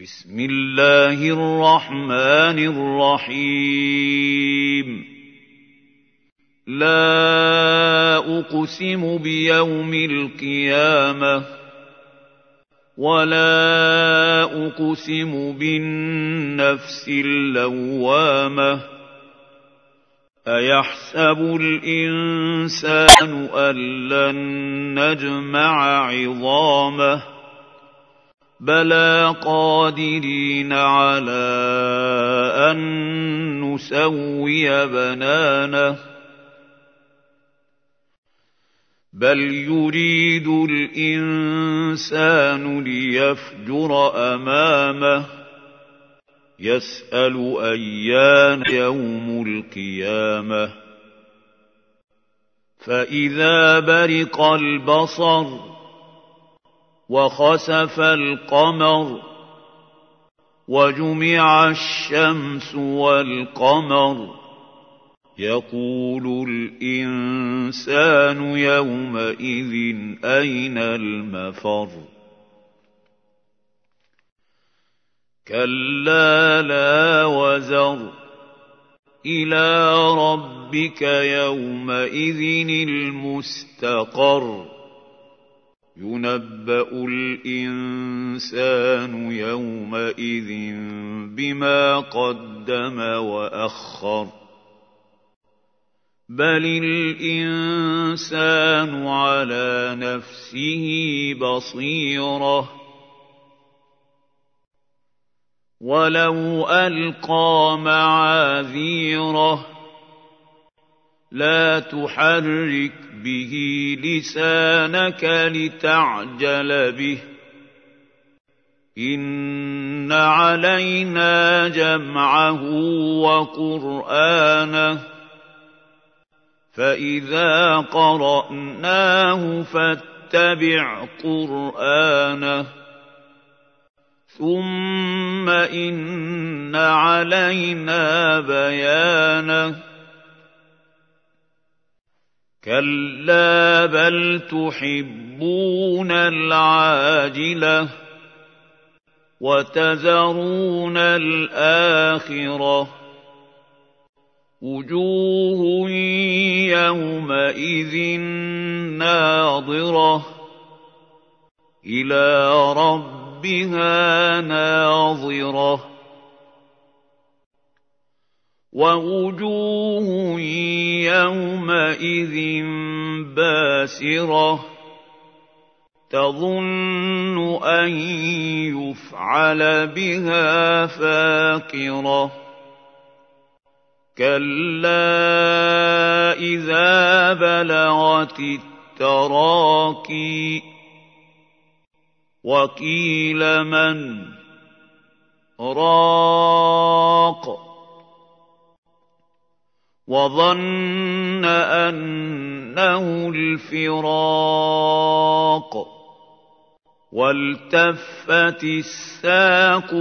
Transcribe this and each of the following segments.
بسم الله الرحمن الرحيم لا أقسم بيوم القيامة ولا أقسم بالنفس اللوامة أيحسب الإنسان أن لن نجمع عظامه بلى قادرين على أن نسوي بنانه بل يريد الإنسان ليفجر أمامه يسأل أيان يوم القيامة فإذا برق البصر وخسف القمر وجمع الشمس والقمر يقول الإنسان يومئذ أين المفر كلا لا وزر إلى ربك يومئذ المستقر ينبأ الإنسان يومئذ بما قدم وأخر بل الإنسان على نفسه بصيرة ولو ألقى معاذيره لا تحرك به لسانك لتعجل به إن علينا جمعه وقرآنه فإذا قرأناه فاتبع قرآنه ثم إن علينا بيانه كلا بل تحبون العاجلة وتذرون الآخرة وجوه يومئذ ناظرة إلى ربها ناظرة ووجوه يومئذ باسرة تظن أن يفعل بها فاقرة كلا إذا بلغت التراقي وقيل من راق وظن أنه الفراق والتفت الساق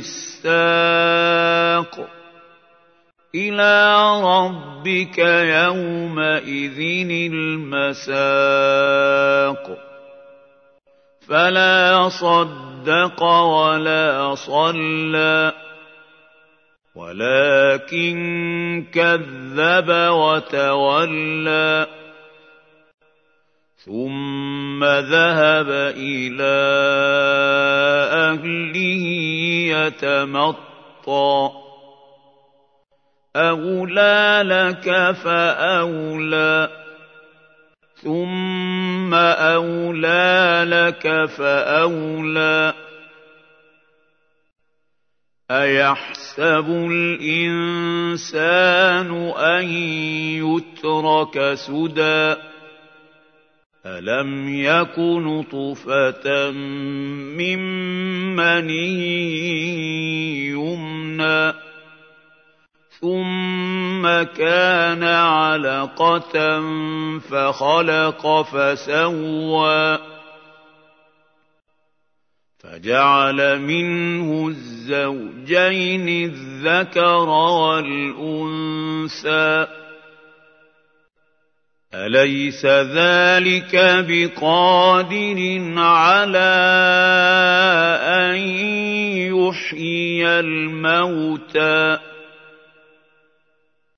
بالساق إلى ربك يومئذ المساق فلا صدق ولا صلى ولكن كذب وتولى ثم ذهب إلى أهله يتمطى أولى لك فأولى ثم أولى لك فأولى أيحسب الإنسان أن يترك سدى ألم يك نطفة من مني يمنى ثم كان علقة فخلق فسوى فجعل منه الزوجين الذكر والأنثى أليس ذلك بقادر على أن يحيي الموتى